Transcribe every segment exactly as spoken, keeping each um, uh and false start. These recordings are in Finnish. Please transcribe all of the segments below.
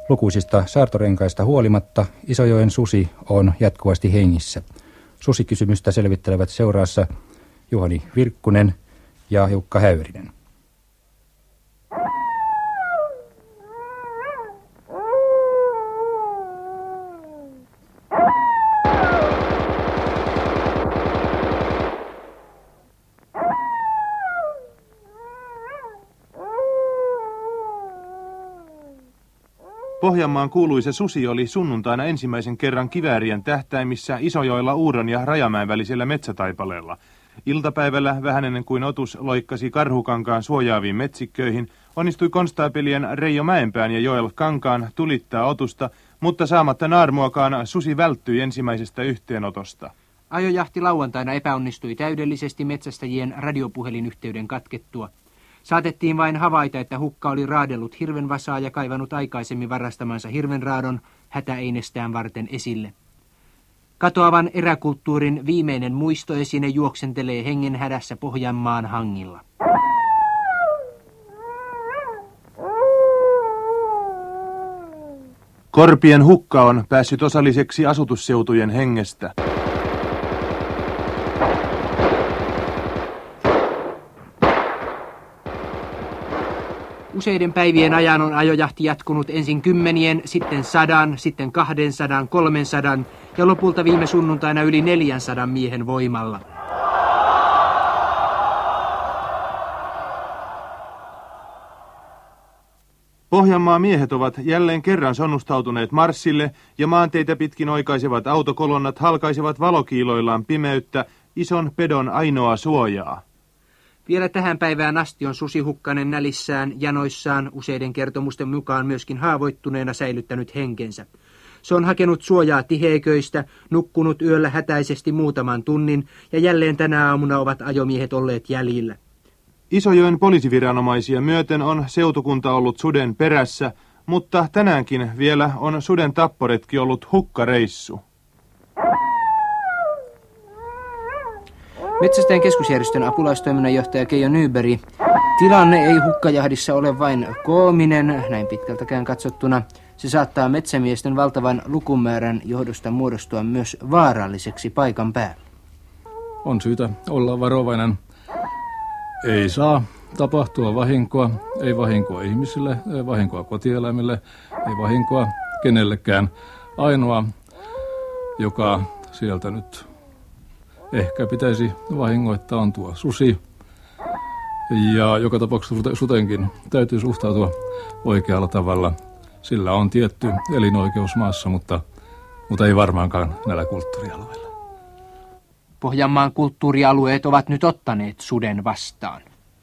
Lukuisista saartorenkaista huolimatta Isojoen susi on jatkuvasti hengissä. Susikysymystä selvittelevät seuraassa Juhani Virkkunen ja Jukka Häyrinen. Pohjanmaan kuuluisa susi oli sunnuntaina ensimmäisen kerran kiväärien tähtäimissä Isojoella Uuron ja Rajamäen välisellä metsätaipaleella. Iltapäivällä vähän ennen kuin otus loikkasi Karhukankaan suojaaviin metsikköihin, onnistui konstaapelien Reijo Mäenpään ja Joel Kankaan tulittaa otusta, mutta saamatta naarmuakaan susi välttyi ensimmäisestä yhteenotosta. Ajojahti lauantaina epäonnistui täydellisesti metsästäjien radiopuhelinyhteyden katkettua. Saatettiin vain havaita, että hukka oli raadellut hirvenvasaa ja kaivanut aikaisemmin varastamansa hirvenraadon hätäeinestään varten esille. Katoavan eräkulttuurin viimeinen muistoesine juoksentelee hengenhädässä Pohjanmaan hangilla. Korpien hukka on päässyt osalliseksi asutusseutujen hengestä. Useiden päivien ajan on ajojahti jatkunut ensin kymmenien, sitten sadan, sitten kahdensadan, kolmensadan ja lopulta viime sunnuntaina yli neljänsadan miehen voimalla. Pohjanmaan miehet ovat jälleen kerran sonnustautuneet marssille ja maanteitä pitkin oikaisevat autokolonnat halkaisevat valokiiloillaan pimeyttä, ison pedon ainoa suojaa. Vielä tähän päivään asti on susihukkanen nälissään, janoissaan, useiden kertomusten mukaan myöskin haavoittuneena säilyttänyt henkensä. Se on hakenut suojaa tiheiköistä, nukkunut yöllä hätäisesti muutaman tunnin ja jälleen tänä aamuna ovat ajomiehet olleet jäljillä. Isojoen poliisiviranomaisia myöten on seutukunta ollut suden perässä, mutta tänäänkin vielä on suden tapporetki ollut hukkareissu. Metsästäjän keskusjärjestön apulaistoiminnanjohtaja Keijo Nyberg. Tilanne ei hukkajahdissa ole vain koominen, näin pitkältäkään katsottuna. Se saattaa metsämiesten valtavan lukumäärän johdosta muodostua myös vaaralliseksi paikan päällä. On syytä olla varovainen. Ei saa tapahtua vahinkoa, ei vahinkoa ihmisille, ei vahinkoa kotieläimille, ei vahinkoa kenellekään. Ainoa, joka sieltä nyt ehkä pitäisi vahingoittaa, on tuo susi. Ja joka tapauksessa sutenkin täytyy suhtautua oikealla tavalla. Sillä on tietty elinoikeus maassa, mutta, mutta ei varmaankaan näillä kulttuurialueilla. Pohjanmaan kulttuurialueet ovat nyt ottaneet suden vastaan.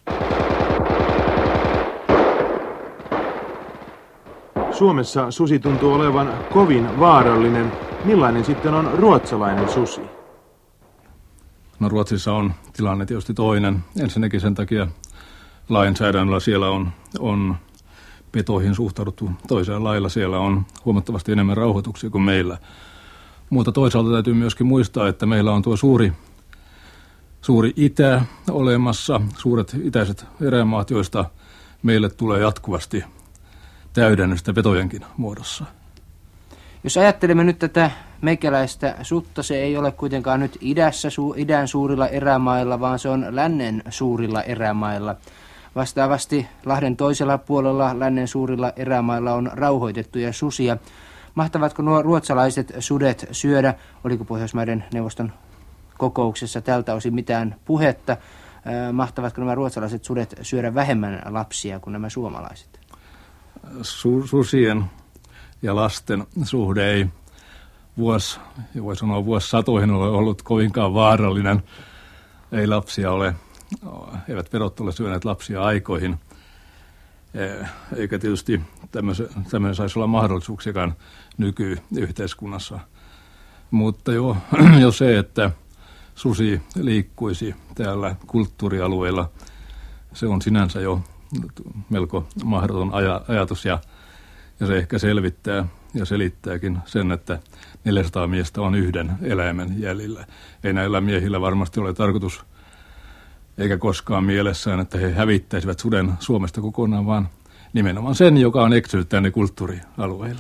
Suomessa susi tuntuu olevan kovin vaarallinen. Millainen sitten on ruotsalainen susi? No Ruotsissa on tilanne tietysti toinen. Ensinnäkin sen takia lainsäädännöllä siellä on, on petoihin suhtauduttu toisella lailla. Siellä on huomattavasti enemmän rauhoituksia kuin meillä. Mutta toisaalta täytyy myöskin muistaa, että meillä on tuo suuri, suuri itä olemassa, suuret itäiset erämaat, joista meille tulee jatkuvasti täydennystä petojenkin muodossa. Jos ajattelemme nyt tätä meikäläistä sutta, se ei ole kuitenkaan nyt idässä, su, idän suurilla erämailla, vaan se on lännen suurilla erämailla. Vastaavasti Lahden toisella puolella lännen suurilla erämailla on rauhoitettuja susia. Mahtavatko nuo ruotsalaiset sudet syödä? Oliko Pohjoismaiden neuvoston kokouksessa tältä osin mitään puhetta? Mahtavatko nämä ruotsalaiset sudet syödä vähemmän lapsia kuin nämä suomalaiset? Su- susien ja lasten suhde ei vuosi, voi sanoa vuosisatoihin ole ollut kovinkaan vaarallinen. Ei lapsia ole, eivät pedot ole syöneet lapsia aikoihin. Eikä tietysti tämmöinen saisi olla mahdollisuuksiakaan nykyyhteiskunnassa. Mutta jo, jo se, että susi liikkuisi täällä kulttuurialueella, se on sinänsä jo melko mahdoton aja, ajatus ja, ja se ehkä selvittää ja selittääkin sen, että neljäsataa miestä on yhden eläimen jäljellä. Ei näillä miehillä varmasti ole tarkoitus eikä koskaan mielessään, että he hävittäisivät suden Suomesta kokonaan, vaan nimenomaan sen, joka on eksynyt tänne kulttuurialueelle.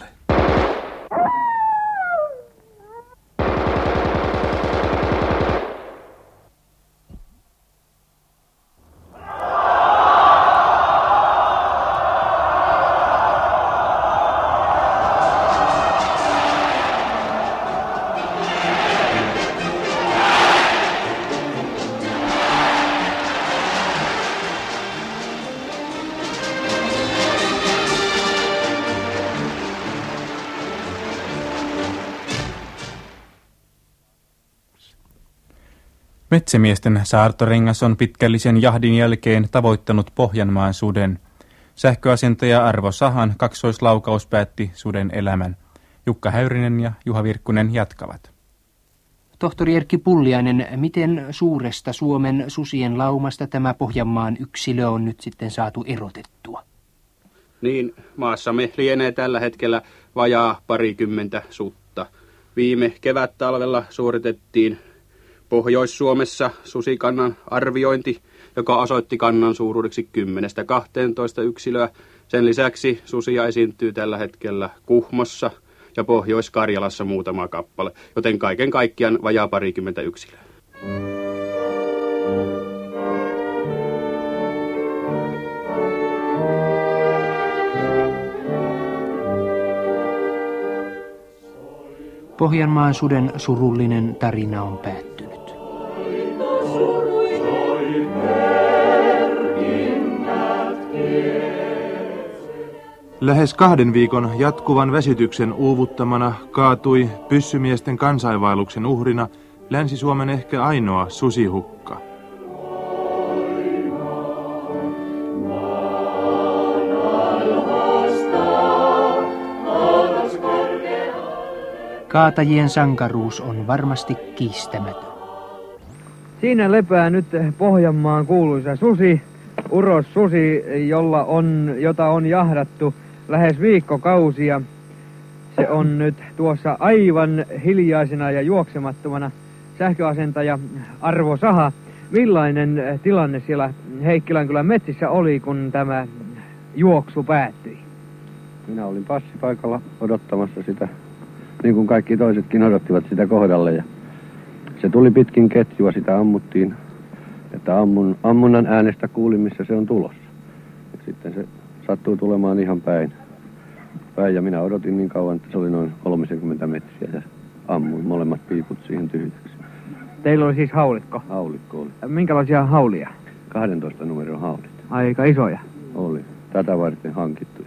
Metsämiesten saartorengas on pitkällisen jahdin jälkeen tavoittanut Pohjanmaan suden. Sähköasentaja Arvo Sahan kaksoislaukaus päätti suden elämän. Jukka Häyrinen ja Juha Virkkunen jatkavat. Tohtori Erkki Pulliainen, miten suuresta Suomen susien laumasta tämä Pohjanmaan yksilö on nyt sitten saatu erotettua? Niin, maassamme lienee tällä hetkellä vajaa parikymmentä sutta. Viime kevättalvella suoritettiin Pohjois-Suomessa susikannan arviointi, joka osoitti kannan suuruudeksi kymmenestä kahteentoista yksilöä. Sen lisäksi susia esiintyy tällä hetkellä Kuhmossa ja Pohjois-Karjalassa muutama kappale, joten kaiken kaikkiaan vajaa parikymmentä yksilöä. Pohjanmaan suden surullinen tarina on päättynyt. Lähes kahden viikon jatkuvan väsytyksen uuvuttamana kaatui pyssymiesten kansainvaelluksen uhrina Länsi-Suomen ehkä ainoa susihukka. Kaatajien sankaruus on varmasti kiistämätön. Siinä lepää nyt Pohjanmaan kuuluisa susi, urossusi, jolla on, jota on jahdattu lähes viikkokausia. Se on nyt tuossa aivan hiljaisena ja juoksemattomana. Sähköasentaja Arvo Saha, millainen tilanne siellä Heikkilänkylän metsissä oli, kun tämä juoksu päättyi? Minä olin passipaikalla odottamassa sitä, niin kuin kaikki toisetkin odottivat sitä kohdalle. Ja se tuli pitkin ketjua, sitä ammuttiin, että ammun, ammunnan äänestä kuulin, missä se on tulossa. Ja sitten se sattui tulemaan ihan päin. päin. Ja minä odotin niin kauan, että se oli noin kolmekymmentä metriä ja ammuin molemmat piiput siihen tyhjäksi. Teillä oli siis haulikko? Haulikko oli. Minkälaisia haulia? kahdentoista numeron haulit. Aika isoja? Oli. Tätä varten hankittu.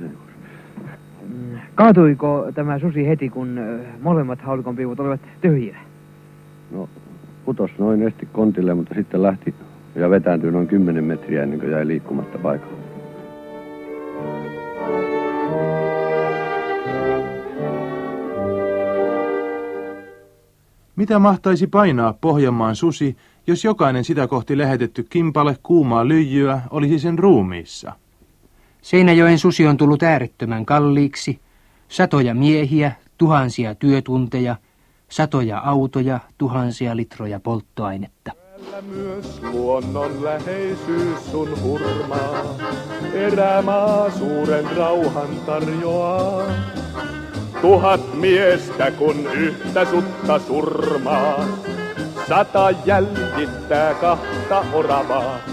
Kaatuiko tämä susi heti, kun molemmat haulikon piiput olivat tyhjiä? No, putos noin esti kontille, mutta sitten lähti ja vetääntyi noin kymmenen metriä ennen kuin jäi liikkumatta paikalle. Mitä mahtaisi painaa Pohjanmaan susi, jos jokainen sitä kohti lähetetty kimpale kuumaa lyijyä olisi sen ruumiissa? Seinäjoen susi on tullut äärettömän kalliiksi. Satoja miehiä, tuhansia työtunteja, satoja autoja, tuhansia litroja polttoainetta. Myös luonnon läheisyys sun hurmaa, erämaa suuren rauhan tarjoaa. Tuhat miestä kun yhtä sutta surmaa, sata jäljittää kahta oravaa.